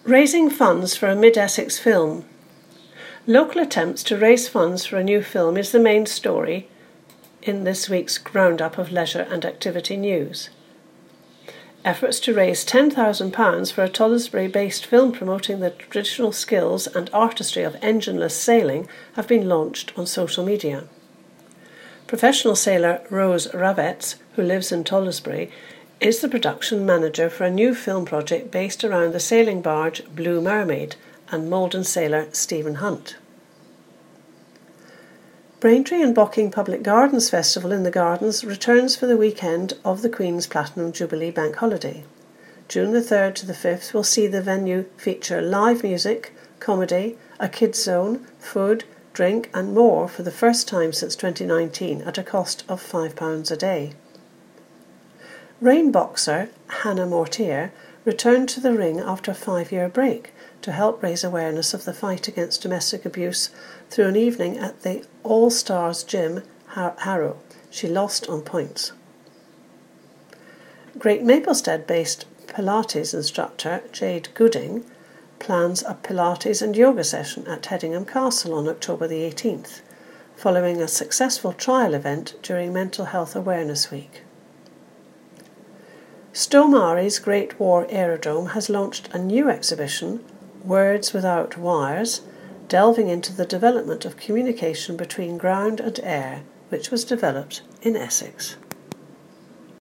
Raising funds for a Mid-Essex film. Local attempts to raise funds for a new film is the main story in this week's roundup of leisure and activity news. Efforts to raise £10,000 for a Tollersbury-based film promoting the traditional skills and artistry of engineless sailing have been launched on social media. Professional sailor Rose Ravetz, who lives in Tollersbury, is the production manager for a new film project based around the sailing barge Blue Mermaid and Maldon sailor Stephen Hunt. Braintree and Bocking Public Gardens Festival in the Gardens returns for the weekend of the Queen's Platinum Jubilee Bank Holiday. June the 3rd to the 5th will see the venue feature live music, comedy, a kids zone, food, drink and more for the first time since 2019 at a cost of £5 a day. Rain boxer Hannah Mortier returned to the ring after a 5-year break to help raise awareness of the fight against domestic abuse through an evening at the All Stars Gym, Harrow. She lost on points. Great Maplestead-based Pilates instructor Jade Gooding plans a Pilates and yoga session at Headingham Castle on October the 18th, following a successful trial event during Mental Health Awareness Week. Stow-Mary's Great War Aerodrome has launched a new exhibition, Words Without Wires, delving into the development of communication between ground and air, which was developed in Essex.